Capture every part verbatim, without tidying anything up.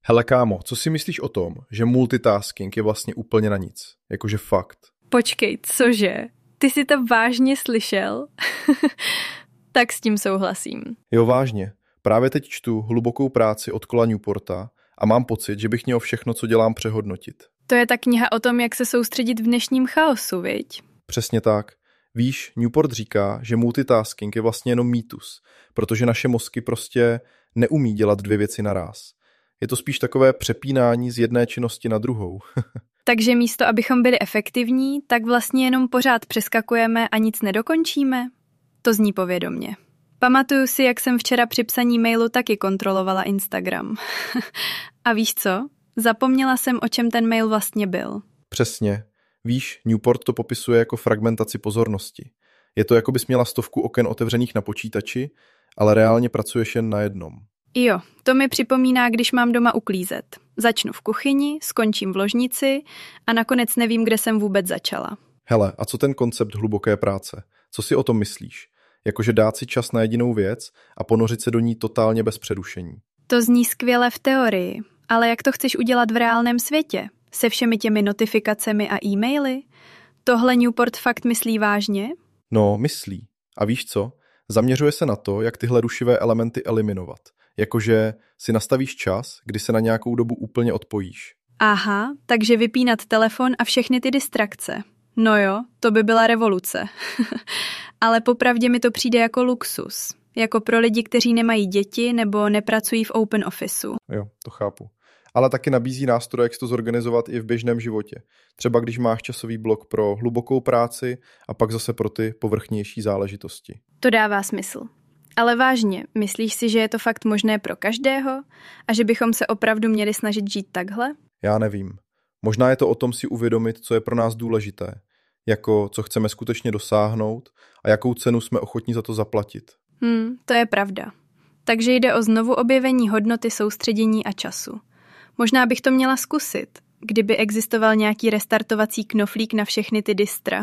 Hele kámo, co si myslíš o tom, že multitasking je vlastně úplně na nic? Jakože fakt. Počkej, cože? Ty jsi to vážně slyšel? Tak s tím souhlasím. Jo, vážně. Právě teď čtu hlubokou práci od Cola Newporta a mám pocit, že bych měl všechno, co dělám, přehodnotit. To je ta kniha o tom, jak se soustředit v dnešním chaosu, viď? Přesně tak. Víš, Newport říká, že multitasking je vlastně jenom mýtus, protože naše mozky prostě neumí dělat dvě věci naráz. Je to spíš takové přepínání z jedné činnosti na druhou. Takže místo, abychom byli efektivní, tak vlastně jenom pořád přeskakujeme a nic nedokončíme? To zní povědomně. Pamatuju si, jak jsem včera při psaní mailu taky kontrolovala Instagram. A víš co? Zapomněla jsem, o čem ten mail vlastně byl. Přesně. Víš, Newport to popisuje jako fragmentaci pozornosti. Je to, jako bys měla stovku oken otevřených na počítači, ale reálně pracuješ jen na jednom. Jo, to mi připomíná, když mám doma uklízet. Začnu v kuchyni, skončím v ložnici a nakonec nevím, kde jsem vůbec začala. Hele, a co ten koncept hluboké práce? Co si o tom myslíš? Jakože dát si čas na jedinou věc a ponořit se do ní totálně bez přerušení. To zní skvěle v teorii, ale jak to chceš udělat v reálném světě? Se všemi těmi notifikacemi a e-maily? Tohle Newport fakt myslí vážně? No, myslí. A víš co? Zaměřuje se na to, jak tyhle rušivé elementy eliminovat. Jakože si nastavíš čas, kdy se na nějakou dobu úplně odpojíš. Aha, takže vypínat telefon a všechny ty distrakce. No jo, to by byla revoluce. Ale popravdě mi to přijde jako luxus. Jako pro lidi, kteří nemají děti nebo nepracují v open officeu. Jo, to chápu. Ale taky nabízí nástroje, jak si to zorganizovat i v běžném životě. Třeba když máš časový blok pro hlubokou práci a pak zase pro ty povrchnější záležitosti. To dává smysl. Ale vážně, myslíš si, že je to fakt možné pro každého a že bychom se opravdu měli snažit žít takhle? Já nevím. Možná je to o tom si uvědomit, co je pro nás důležité. Jako co chceme skutečně dosáhnout a jakou cenu jsme ochotní za to zaplatit. Hmm, to je pravda. Takže jde o znovu objevení hodnoty soustředění a času. Možná bych to měla zkusit, kdyby existoval nějaký restartovací knoflík na všechny ty distra.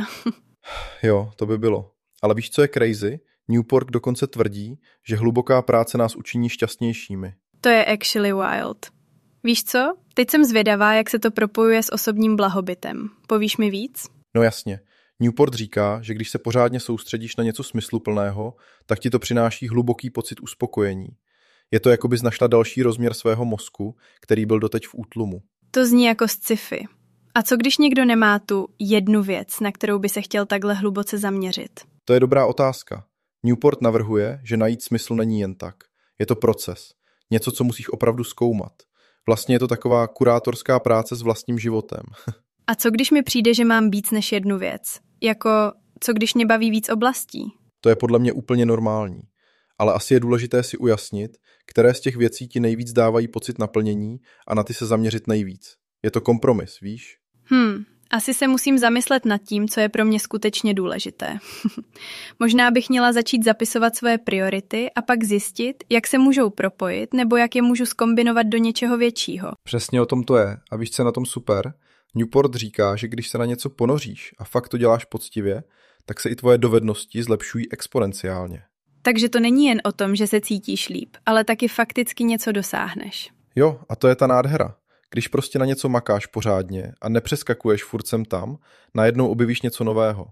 Jo, to by bylo. Ale víš, co je crazy? Newport dokonce tvrdí, že hluboká práce nás učiní šťastnějšími. To je actually wild. Víš co? Teď jsem zvědavá, jak se to propojuje s osobním blahobytem. Povíš mi víc? No jasně. Newport říká, že když se pořádně soustředíš na něco smysluplného, tak ti to přináší hluboký pocit uspokojení. Je to, jako bys našla další rozměr svého mozku, který byl doteď v útlumu. To zní jako sci-fi. A co když někdo nemá tu jednu věc, na kterou by se chtěl takhle hluboce zaměřit? To je dobrá otázka. Newport navrhuje, že najít smysl není jen tak. Je to proces. Něco, co musíš opravdu zkoumat. Vlastně je to taková kurátorská práce s vlastním životem. A co když mi přijde, že mám víc než jednu věc? Jako, co když mě baví víc oblastí? To je podle mě úplně normální. Ale asi je důležité si ujasnit, které z těch věcí ti nejvíc dávají pocit naplnění a na ty se zaměřit nejvíc. Je to kompromis, víš? Hmm, asi se musím zamyslet nad tím, co je pro mě skutečně důležité. Možná bych měla začít zapisovat svoje priority a pak zjistit, jak se můžou propojit nebo jak je můžu zkombinovat do něčeho většího. Přesně o tom to je. A víš, co je na tom super? Newport říká, že když se na něco ponoříš a fakt to děláš poctivě, tak se i tvoje dovednosti zlepšují exponenciálně. Takže to není jen o tom, že se cítíš líp, ale taky fakticky něco dosáhneš. Jo, a to je ta nádhera. Když prostě na něco makáš pořádně a nepřeskakuješ furt sem tam, najednou objevíš něco nového.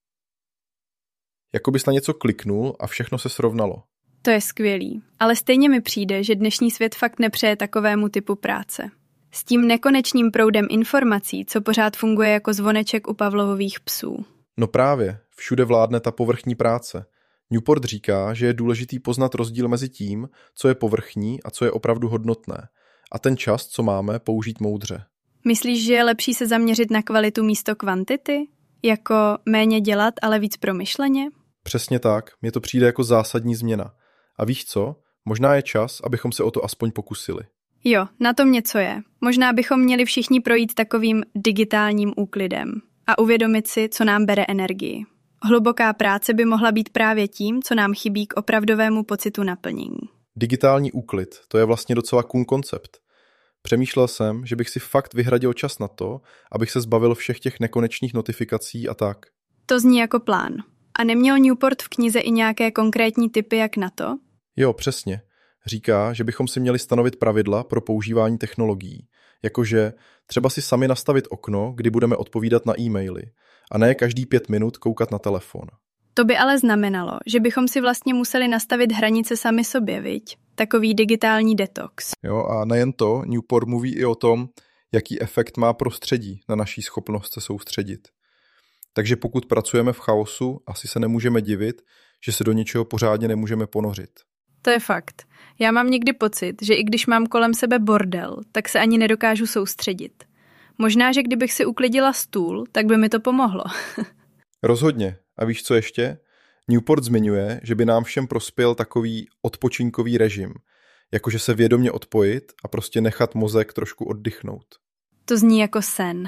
Jako bys na něco kliknul a všechno se srovnalo. To je skvělý, ale stejně mi přijde, že dnešní svět fakt nepřeje takovému typu práce. S tím nekonečným proudem informací, co pořád funguje jako zvoneček u Pavlovových psů. No právě, všude vládne ta povrchní práce. Newport říká, že je důležitý poznat rozdíl mezi tím, co je povrchní a co je opravdu hodnotné. A ten čas, co máme, použít moudře. Myslíš, že je lepší se zaměřit na kvalitu místo kvantity? Jako méně dělat, ale víc promyšleně? Přesně tak, mně to přijde jako zásadní změna. A víš co? Možná je čas, abychom se o to aspoň pokusili. Jo, na tom něco je. Možná bychom měli všichni projít takovým digitálním úklidem a uvědomit si, co nám bere energii. Hluboká práce by mohla být právě tím, co nám chybí k opravdovému pocitu naplnění. Digitální úklid, to je vlastně docela cool koncept. Přemýšlel jsem, že bych si fakt vyhradil čas na to, abych se zbavil všech těch nekonečných notifikací a tak. To zní jako plán. A neměl Newport v knize i nějaké konkrétní tipy, jak na to? Jo, přesně. Říká, že bychom si měli stanovit pravidla pro používání technologií, jakože třeba si sami nastavit okno, kdy budeme odpovídat na e-maily, a ne každý pět minut koukat na telefon. To by ale znamenalo, že bychom si vlastně museli nastavit hranice sami sobě, viď? Takový digitální detox. Jo, a nejen to, Newport mluví i o tom, jaký efekt má prostředí na naší schopnost se soustředit. Takže pokud pracujeme v chaosu, asi se nemůžeme divit, že se do něčeho pořádně nemůžeme ponořit. To je fakt. Já mám někdy pocit, že i když mám kolem sebe bordel, tak se ani nedokážu soustředit. Možná, že kdybych si uklidila stůl, tak by mi to pomohlo. Rozhodně. A víš co ještě? Newport zmiňuje, že by nám všem prospěl takový odpočinkový režim, jakože se vědomě odpojit a prostě nechat mozek trošku oddychnout. To zní jako sen.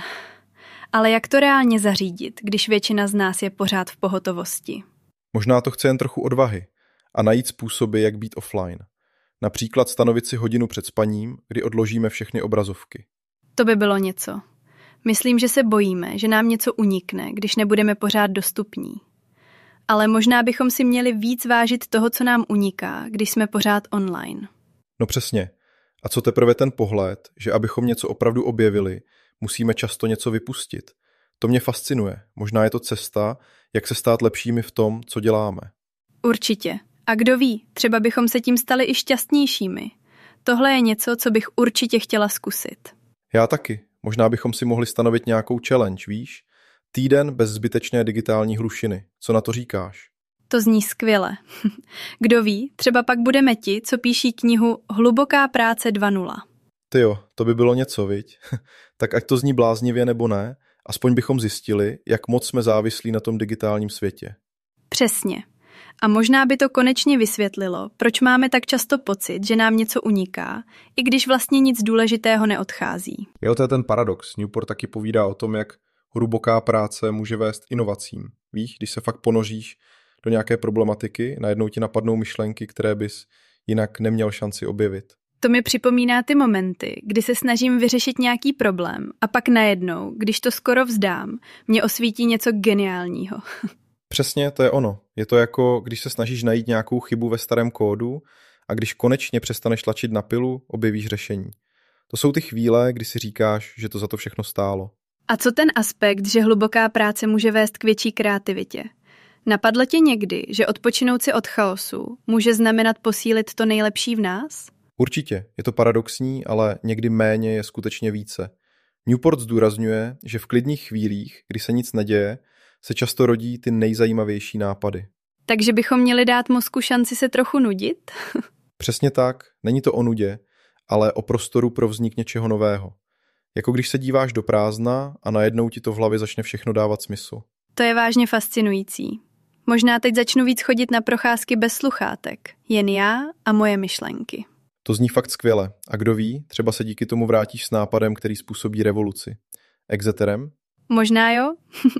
Ale jak to reálně zařídit, když většina z nás je pořád v pohotovosti? Možná to chce jen trochu odvahy a najít způsoby, jak být offline. Například stanovit si hodinu před spaním, kdy odložíme všechny obrazovky. To by bylo něco. Myslím, že se bojíme, že nám něco unikne, když nebudeme pořád dostupní. Ale možná bychom si měli víc vážit toho, co nám uniká, když jsme pořád online. No přesně. A co teprve ten pohled, že abychom něco opravdu objevili, musíme často něco vypustit. To mě fascinuje. Možná je to cesta, jak se stát lepšími v tom, co děláme. Určitě. A kdo ví, třeba bychom se tím stali i šťastnějšími. Tohle je něco, co bych určitě chtěla zkusit. Já taky. Možná bychom si mohli stanovit nějakou challenge, víš? Týden bez zbytečné digitální hlušiny. Co na to říkáš? To zní skvěle. Kdo ví, třeba pak budeme ti, co píší knihu Hluboká práce dva nula. Tyjo, to by bylo něco, viď? Tak ať to zní bláznivě nebo ne, aspoň bychom zjistili, jak moc jsme závislí na tom digitálním světě. Přesně. A možná by to konečně vysvětlilo, proč máme tak často pocit, že nám něco uniká, i když vlastně nic důležitého neodchází. Jo, to je ten paradox. Newport taky povídá o tom, jak hluboká práce může vést inovacím. Víš, když se fakt ponoříš do nějaké problematiky, najednou ti napadnou myšlenky, které bys jinak neměl šanci objevit. To mi připomíná ty momenty, kdy se snažím vyřešit nějaký problém a pak najednou, když to skoro vzdám, mě osvítí něco geniálního. Přesně, to je ono. Je to jako, když se snažíš najít nějakou chybu ve starém kódu a když konečně přestaneš tlačit na pilu, objevíš řešení. To jsou ty chvíle, kdy si říkáš, že to za to všechno stálo. A co ten aspekt, že hluboká práce může vést k větší kreativitě? Napadlo tě někdy, že odpočinout si od chaosu může znamenat posílit to nejlepší v nás? Určitě, je to paradoxní, ale někdy méně je skutečně více. Newport zdůrazňuje, že v klidných chvílích, kdy se nic neděje, se často rodí ty nejzajímavější nápady. Takže bychom měli dát mozku šanci se trochu nudit? Přesně tak, není to o nudě, ale o prostoru pro vznik něčeho nového. Jako když se díváš do prázdna a najednou ti to v hlavě začne všechno dávat smysl. To je vážně fascinující. Možná teď začnu víc chodit na procházky bez sluchátek. Jen já a moje myšlenky. To zní fakt skvěle. A kdo ví, třeba se díky tomu vrátíš s nápadem, který způsobí revoluci. Exeterem? Možná jo.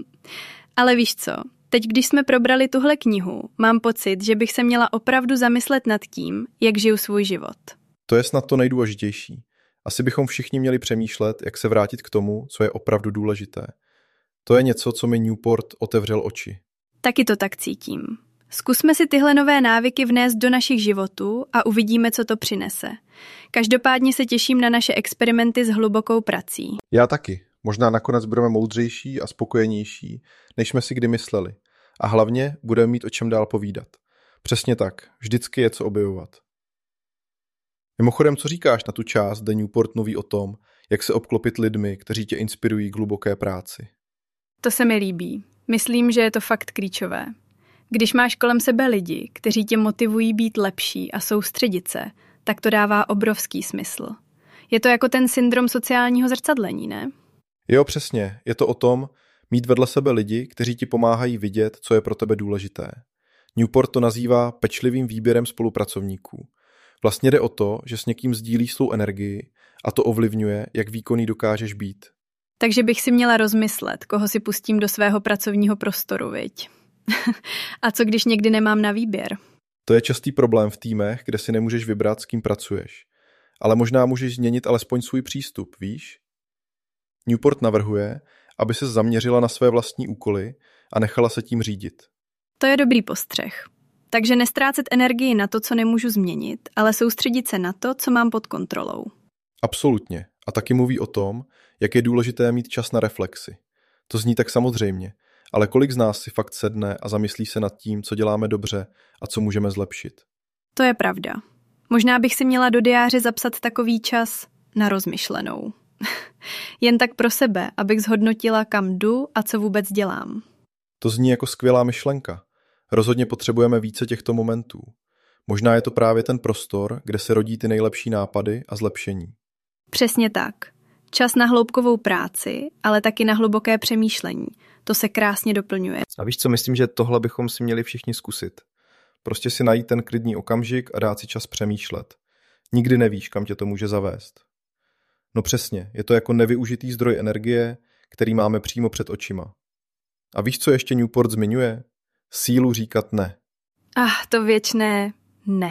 Ale víš co, teď když jsme probrali tuhle knihu, mám pocit, že bych se měla opravdu zamyslet nad tím, jak žiju svůj život. To je snad to nejdůležitější. Asi bychom všichni měli přemýšlet, jak se vrátit k tomu, co je opravdu důležité. To je něco, co mi Newport otevřel oči. Taky to tak cítím. Zkusme si tyhle nové návyky vnést do našich životů a uvidíme, co to přinese. Každopádně se těším na naše experimenty s hlubokou prací. Já taky. Možná nakonec budeme moudřejší a spokojenější, než jsme si kdy mysleli. A hlavně budeme mít o čem dál povídat. Přesně tak. Vždycky je co objevovat. Mimochodem, co říkáš na tu část, kde Newport mluví o tom, jak se obklopit lidmi, kteří tě inspirují k hluboké práci? To se mi líbí. Myslím, že je to fakt klíčové. Když máš kolem sebe lidi, kteří tě motivují být lepší a soustředit se, tak to dává obrovský smysl. Je to jako ten syndrom sociálního zrcadlení, ne? Jo, přesně. Je to o tom mít vedle sebe lidi, kteří ti pomáhají vidět, co je pro tebe důležité. Newport to nazývá pečlivým výběrem spolupracovníků. Vlastně jde o to, že s někým sdílíš svou energii a to ovlivňuje, jak výkonný dokážeš být. Takže bych si měla rozmyslet, koho si pustím do svého pracovního prostoru, viď? A co když někdy nemám na výběr? To je častý problém v týmech, kde si nemůžeš vybrat, s kým pracuješ. Ale možná můžeš změnit alespoň svůj přístup, víš? Newport navrhuje, aby se zaměřila na své vlastní úkoly a nechala se tím řídit. To je dobrý postřeh. Takže nestrácet energii na to, co nemůžu změnit, ale soustředit se na to, co mám pod kontrolou. Absolutně. A taky mluví o tom, jak je důležité mít čas na reflexi. To zní tak samozřejmě, ale kolik z nás si fakt sedne a zamyslí se nad tím, co děláme dobře a co můžeme zlepšit? To je pravda. Možná bych si měla do diáře zapsat takový čas na rozmyšlenou. Jen tak pro sebe, abych zhodnotila, kam jdu a co vůbec dělám. To zní jako skvělá myšlenka. Rozhodně potřebujeme více těchto momentů. Možná je to právě ten prostor, kde se rodí ty nejlepší nápady a zlepšení. Přesně tak. Čas na hloubkovou práci, ale taky na hluboké přemýšlení. To se krásně doplňuje. A víš co, myslím, že tohle bychom si měli všichni zkusit. Prostě si najít ten klidný okamžik a dát si čas přemýšlet. Nikdy nevíš, kam tě to může zavést. No přesně, je to jako nevyužitý zdroj energie, který máme přímo před očima. A víš, co ještě Newport zmiňuje? Sílu říkat ne. Ah, to věčné ne.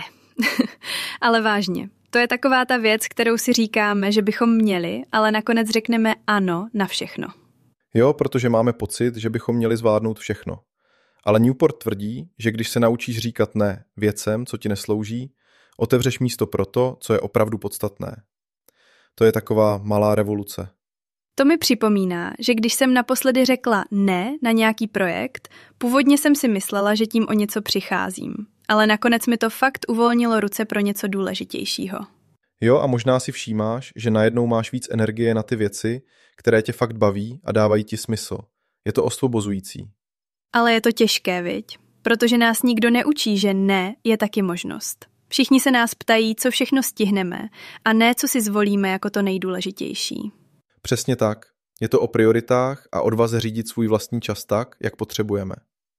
Ale vážně, to je taková ta věc, kterou si říkáme, že bychom měli, ale nakonec řekneme ano na všechno. Jo, protože máme pocit, že bychom měli zvládnout všechno. Ale Newport tvrdí, že když se naučíš říkat ne věcem, co ti neslouží, otevřeš místo pro to, co je opravdu podstatné. To je taková malá revoluce. To mi připomíná, že když jsem naposledy řekla ne na nějaký projekt, původně jsem si myslela, že tím o něco přicházím. Ale nakonec mi to fakt uvolnilo ruce pro něco důležitějšího. Jo, a možná si všímáš, že najednou máš víc energie na ty věci, které tě fakt baví a dávají ti smysl. Je to osvobozující. Ale je to těžké, viď? Protože nás nikdo neučí, že ne je taky možnost. Všichni se nás ptají, co všechno stihneme, a ne, co si zvolíme jako to nejdůležitější. Přesně tak. Je to o prioritách a odvaze řídit svůj vlastní čas tak, jak potřebujeme.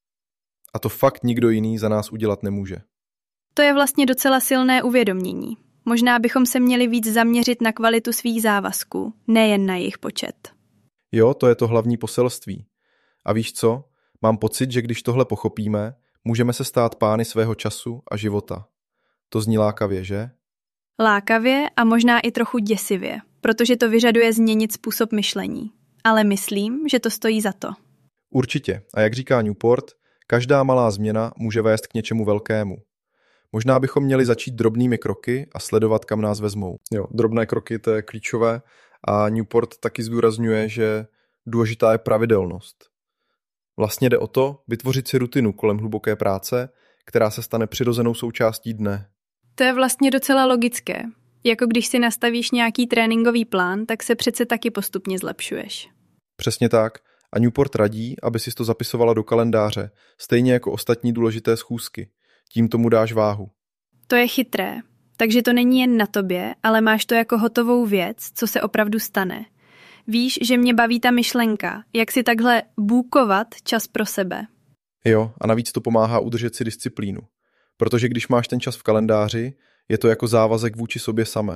A to fakt nikdo jiný za nás udělat nemůže. To je vlastně docela silné uvědomění. Možná bychom se měli víc zaměřit na kvalitu svých závazků, nejen na jejich počet. Jo, to je to hlavní poselství. A víš co? Mám pocit, že když tohle pochopíme, můžeme se stát pány svého času a života. To zní lákavě, že? Lákavě a možná i trochu děsivě, protože to vyžaduje změnit způsob myšlení. Ale myslím, že to stojí za to. Určitě. A jak říká Newport, každá malá změna může vést k něčemu velkému. Možná bychom měli začít drobnými kroky a sledovat, kam nás vezmou. Jo, drobné kroky, to je klíčové. A Newport taky zdůrazňuje, že důležitá je pravidelnost. Vlastně jde o to vytvořit si rutinu kolem hluboké práce, která se stane přirozenou součástí dne. To je vlastně docela logické. Jako když si nastavíš nějaký tréninkový plán, tak se přece taky postupně zlepšuješ. Přesně tak. A Newport radí, aby si to zapisovala do kalendáře, stejně jako ostatní důležité schůzky. Tím tomu dáš váhu. To je chytré. Takže to není jen na tobě, ale máš to jako hotovou věc, co se opravdu stane. Víš, že mě baví ta myšlenka, jak si takhle bůkovat čas pro sebe. Jo, a navíc to pomáhá udržet si disciplínu. Protože když máš ten čas v kalendáři, je to jako závazek vůči sobě samé.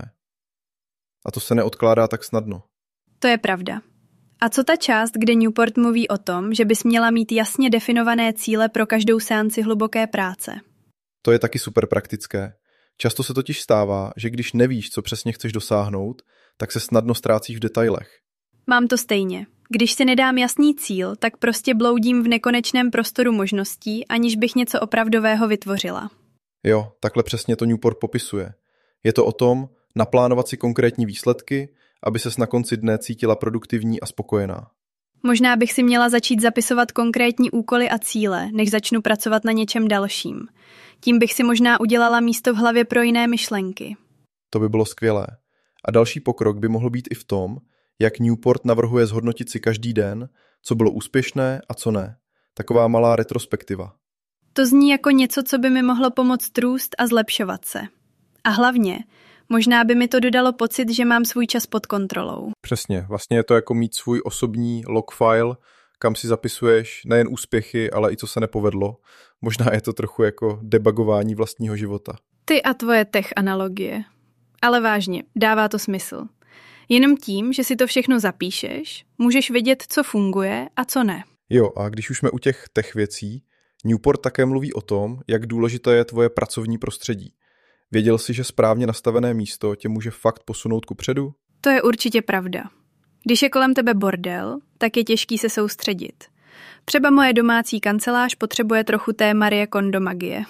A to se neodkládá tak snadno. To je pravda. A co ta část, kde Newport mluví o tom, že bys měla mít jasně definované cíle pro každou seanci hluboké práce? To je taky super praktické. Často se totiž stává, že když nevíš, co přesně chceš dosáhnout, tak se snadno ztrácíš v detailech. Mám to stejně. Když si nedám jasný cíl, tak prostě bloudím v nekonečném prostoru možností, aniž bych něco opravdového vytvořila. Jo, takhle přesně to Newport popisuje. Je to o tom naplánovat si konkrétní výsledky, aby ses na konci dne cítila produktivní a spokojená. Možná bych si měla začít zapisovat konkrétní úkoly a cíle, než začnu pracovat na něčem dalším. Tím bych si možná udělala místo v hlavě pro jiné myšlenky. To by bylo skvělé. A další pokrok by mohl být i v tom, jak Newport navrhuje zhodnotit si každý den, co bylo úspěšné a co ne. Taková malá retrospektiva. To zní jako něco, co by mi mohlo pomoct růst a zlepšovat se. A hlavně, možná by mi to dodalo pocit, že mám svůj čas pod kontrolou. Přesně, vlastně je to jako mít svůj osobní log file, kam si zapisuješ nejen úspěchy, ale i co se nepovedlo. Možná je to trochu jako debugování vlastního života. Ty a tvoje tech analogie. Ale vážně, dává to smysl. Jenom tím, že si to všechno zapíšeš, můžeš vědět, co funguje a co ne. Jo, a když už jsme u těch tech věcí, Newport také mluví o tom, jak důležité je tvoje pracovní prostředí. Věděl jsi, že správně nastavené místo tě může fakt posunout kupředu? To je určitě pravda. Když je kolem tebe bordel, tak je těžký se soustředit. Třeba moje domácí kancelář potřebuje trochu té Marie Kondo magie.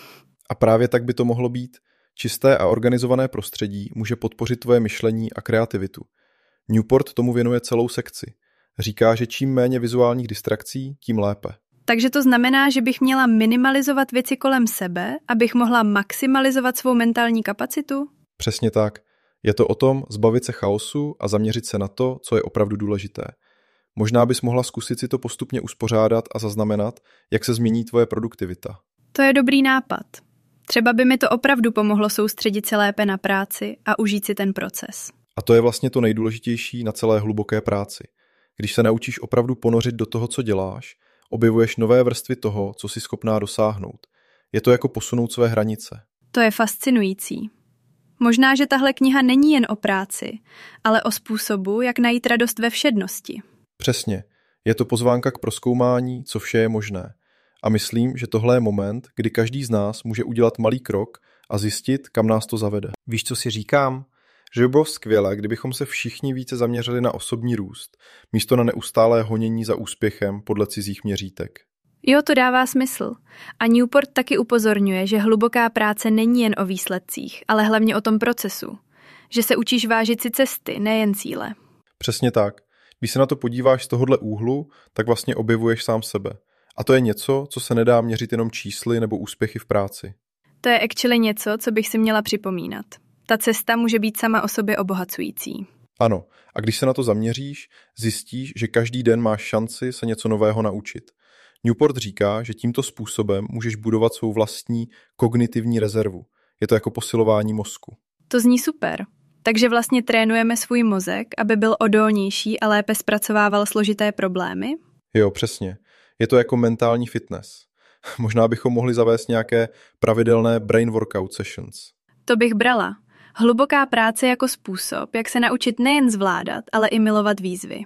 A právě tak by to mohlo být. Čisté a organizované prostředí může podpořit tvoje myšlení a kreativitu. Newport tomu věnuje celou sekci. Říká, že čím méně vizuálních distrakcí, tím lépe. Takže to znamená, že bych měla minimalizovat věci kolem sebe, abych mohla maximalizovat svou mentální kapacitu? Přesně tak. Je to o tom zbavit se chaosu a zaměřit se na to, co je opravdu důležité. Možná bys mohla zkusit si to postupně uspořádat a zaznamenat, jak se změní tvoje produktivita. To je dobrý nápad. Třeba by mi to opravdu pomohlo soustředit se lépe na práci a užít si ten proces. A to je vlastně to nejdůležitější na celé hluboké práci. Když se naučíš opravdu ponořit do toho, co děláš, objevuješ nové vrstvy toho, co jsi schopná dosáhnout. Je to jako posunout své hranice. To je fascinující. Možná, že tahle kniha není jen o práci, ale o způsobu, jak najít radost ve všednosti. Přesně. Je to pozvánka k prozkoumání, co vše je možné. A myslím, že tohle je moment, kdy každý z nás může udělat malý krok a zjistit, kam nás to zavede. Víš, co si říkám? Že by bylo skvělé, kdybychom se všichni více zaměřili na osobní růst, místo na neustálé honění za úspěchem podle cizích měřítek. Jo, to dává smysl. A Newport taky upozorňuje, že hluboká práce není jen o výsledcích, ale hlavně o tom procesu. Že se učíš vážit si cesty, nejen cíle. Přesně tak. Když se na to podíváš z tohohle úhlu, tak vlastně objevuješ sám sebe. A to je něco, co se nedá měřit jenom čísly nebo úspěchy v práci. To je actually něco, co bych si měla připomínat. Ta cesta může být sama o sobě obohacující. Ano, a když se na to zaměříš, zjistíš, že každý den máš šanci se něco nového naučit. Newport říká, že tímto způsobem můžeš budovat svou vlastní kognitivní rezervu. Je to jako posilování mozku. To zní super. Takže vlastně trénujeme svůj mozek, aby byl odolnější a lépe zpracovával složité problémy? Jo, přesně. Je to jako mentální fitness. Možná bychom mohli zavést nějaké pravidelné brain workout sessions. To bych brala. Hluboká práce jako způsob, jak se naučit nejen zvládat, ale i milovat výzvy.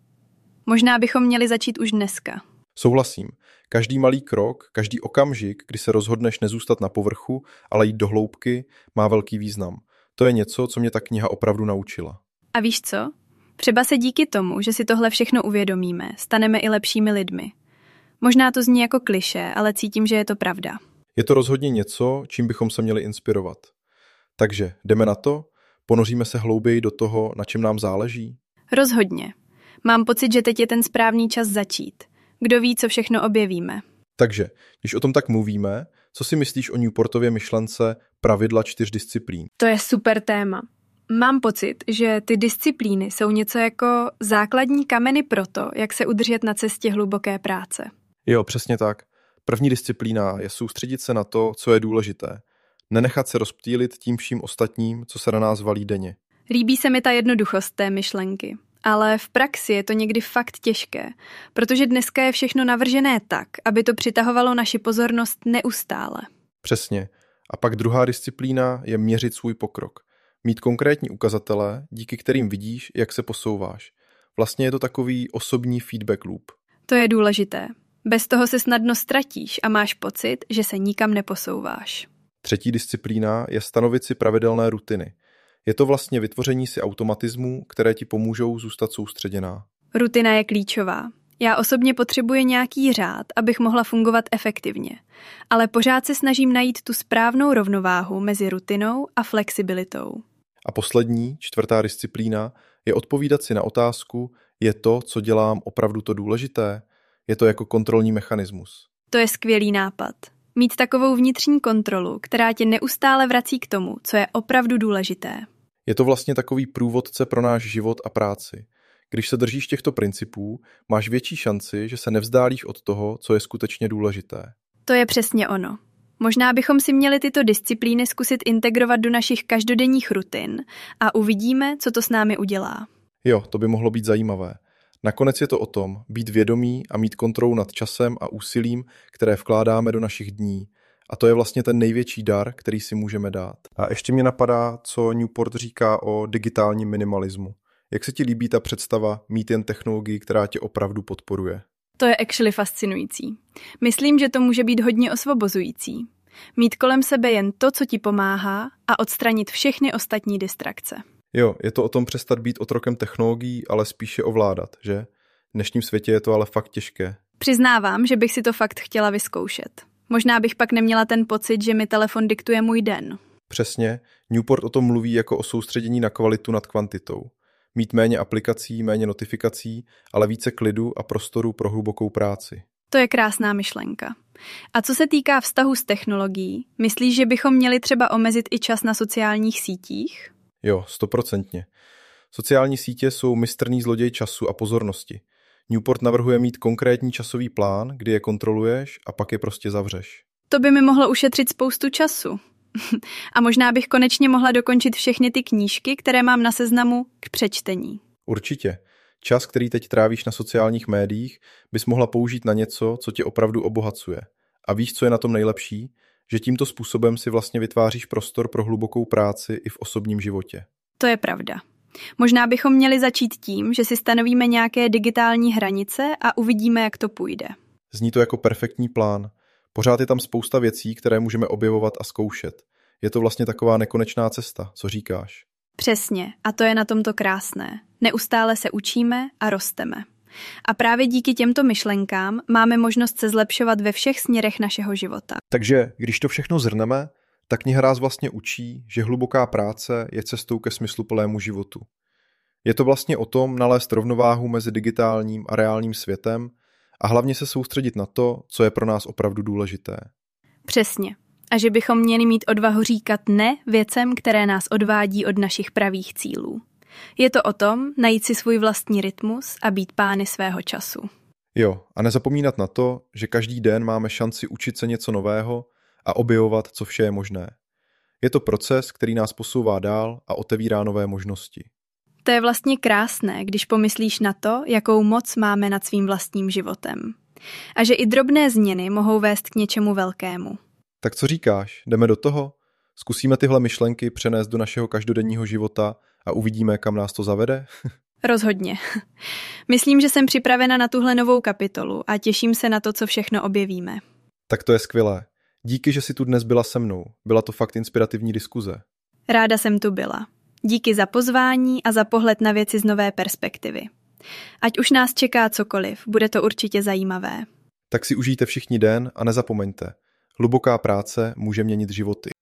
Možná bychom měli začít už dneska. Souhlasím. Každý malý krok, každý okamžik, kdy se rozhodneš nezůstat na povrchu, ale jít do hloubky, má velký význam. To je něco, co mě ta kniha opravdu naučila. A víš co? Třeba se díky tomu, že si tohle všechno uvědomíme, staneme i lepšími lidmi. Možná to zní jako klišé, ale cítím, že je to pravda. Je to rozhodně něco, čím bychom se měli inspirovat. Takže jdeme na to, ponoříme se hlouběji do toho, na čem nám záleží? Rozhodně. Mám pocit, že teď je ten správný čas začít. Kdo ví, co všechno objevíme. Takže, když o tom tak mluvíme, co si myslíš o Newportově myšlence pravidla čtyř disciplín? To je super téma. Mám pocit, že ty disciplíny jsou něco jako základní kameny pro to, jak se udržet na cestě hluboké práce. Jo, přesně tak. První disciplína je soustředit se na to, co je důležité. Nenechat se rozptýlit tím vším ostatním, co se na nás valí denně. Líbí se mi ta jednoduchost té myšlenky. Ale v praxi je to někdy fakt těžké, protože dneska je všechno navržené tak, aby to přitahovalo naši pozornost neustále. Přesně. A pak druhá disciplína je měřit svůj pokrok. Mít konkrétní ukazatele, díky kterým vidíš, jak se posouváš. Vlastně je to takový osobní feedback loop. To je důležité. Bez toho se snadno ztratíš a máš pocit, že se nikam neposouváš. Třetí disciplína je stanovit si pravidelné rutiny. Je to vlastně vytvoření si automatismů, které ti pomůžou zůstat soustředěná. Rutina je klíčová. Já osobně potřebuji nějaký řád, abych mohla fungovat efektivně. Ale pořád se snažím najít tu správnou rovnováhu mezi rutinou a flexibilitou. A poslední, čtvrtá disciplína, je odpovídat si na otázku, je to, co dělám, opravdu to důležité? Je to jako kontrolní mechanismus. To je skvělý nápad. Mít takovou vnitřní kontrolu, která tě neustále vrací k tomu, co je opravdu důležité. Je to vlastně takový průvodce pro náš život a práci. Když se držíš těchto principů, máš větší šanci, že se nevzdálíš od toho, co je skutečně důležité. To je přesně ono. Možná bychom si měli tyto disciplíny zkusit integrovat do našich každodenních rutin a uvidíme, co to s námi udělá. Jo, to by mohlo být zajímavé. Nakonec je to o tom být vědomí a mít kontrolu nad časem a úsilím, které vkládáme do našich dní. A to je vlastně ten největší dar, který si můžeme dát. A ještě mě napadá, co Newport říká o digitálním minimalismu. Jak se ti líbí ta představa mít jen technologii, která tě opravdu podporuje? To je actually fascinující. Myslím, že to může být hodně osvobozující. Mít kolem sebe jen to, co ti pomáhá a odstranit všechny ostatní distrakce. Jo, je to o tom přestat být otrokem technologií, ale spíše ovládat, že? V dnešním světě je to ale fakt těžké. Přiznávám, že bych si to fakt chtěla vyzkoušet. Možná bych pak neměla ten pocit, že mi telefon diktuje můj den. Přesně, Newport o tom mluví jako o soustředění na kvalitu nad kvantitou. Mít méně aplikací, méně notifikací, ale více klidu a prostoru pro hlubokou práci. To je krásná myšlenka. A co se týká vztahu s technologií, myslíš, že bychom měli třeba omezit i čas na sociálních sítích? Jo, stoprocentně. Sociální sítě jsou mistrný zloděj času a pozornosti. Newport navrhuje mít konkrétní časový plán, kdy je kontroluješ a pak je prostě zavřeš. To by mi mohlo ušetřit spoustu času. A možná bych konečně mohla dokončit všechny ty knížky, které mám na seznamu k přečtení. Určitě. Čas, který teď trávíš na sociálních médiích, bys mohla použít na něco, co tě opravdu obohacuje. A víš, co je na tom nejlepší? Že tímto způsobem si vlastně vytváříš prostor pro hlubokou práci i v osobním životě. To je pravda. Možná bychom měli začít tím, že si stanovíme nějaké digitální hranice a uvidíme, jak to půjde. Zní to jako perfektní plán. Pořád je tam spousta věcí, které můžeme objevovat a zkoušet. Je to vlastně taková nekonečná cesta, co říkáš? Přesně, a to je na tomto krásné. Neustále se učíme a rosteme. A právě díky těmto myšlenkám máme možnost se zlepšovat ve všech směrech našeho života. Takže, když to všechno zhrneme, tak kniha nás vlastně učí, že hluboká práce je cestou ke smysluplnému životu. Je to vlastně o tom nalézt rovnováhu mezi digitálním a reálním světem a hlavně se soustředit na to, co je pro nás opravdu důležité. Přesně. A že bychom měli mít odvahu říkat ne věcem, které nás odvádí od našich pravých cílů. Je to o tom najít si svůj vlastní rytmus a být pány svého času. Jo, a nezapomínat na to, že každý den máme šanci učit se něco nového a objevovat, co vše je možné. Je to proces, který nás posouvá dál a otevírá nové možnosti. To je vlastně krásné, když pomyslíš na to, jakou moc máme nad svým vlastním životem. A že i drobné změny mohou vést k něčemu velkému. Tak co říkáš? Jdeme do toho? Zkusíme tyhle myšlenky přenést do našeho každodenního života a uvidíme, kam nás to zavede? Rozhodně. Myslím, že jsem připravena na tuhle novou kapitolu a těším se na to, co všechno objevíme. Tak to je skvělé. Díky, že jsi tu dnes byla se mnou. Byla to fakt inspirativní diskuze. Ráda jsem tu byla. Díky za pozvání a za pohled na věci z nové perspektivy. Ať už nás čeká cokoliv, bude to určitě zajímavé. Tak si užijte všichni den a nezapomeňte. Hluboká práce může měnit životy.